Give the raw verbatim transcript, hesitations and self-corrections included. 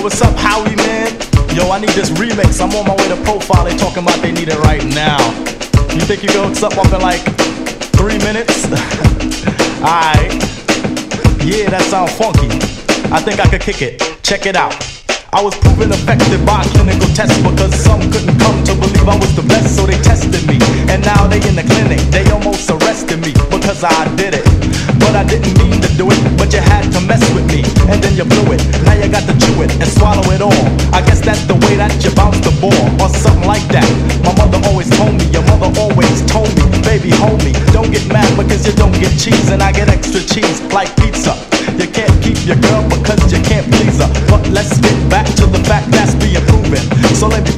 Yo, what's up, Howie, man? Yo, I need this remix. I'm on my way to Profile. They talking about they need it right now. You think you can hook something up in like three minutes? Alright. Yeah, that sounds funky. I think I could kick it. Check it out. I was proven effective by clinical tests because some couldn't come to believe I was the best, so they tested me. And now they in the clinic, they almost arrested me because I did it. But I didn't mean to do it, but you had to mess with me, and then you blew it. Now you got to chew it and swallow it all. I guess that's the way that you bounce the ball, or something like that. My mother always told me, your mother always told me, baby, hold me. Don't get mad because you don't get cheese, and I get extra cheese like pizza. You can't keep your girl because you can't please her. But let's get back to the fact that's being proven. So let me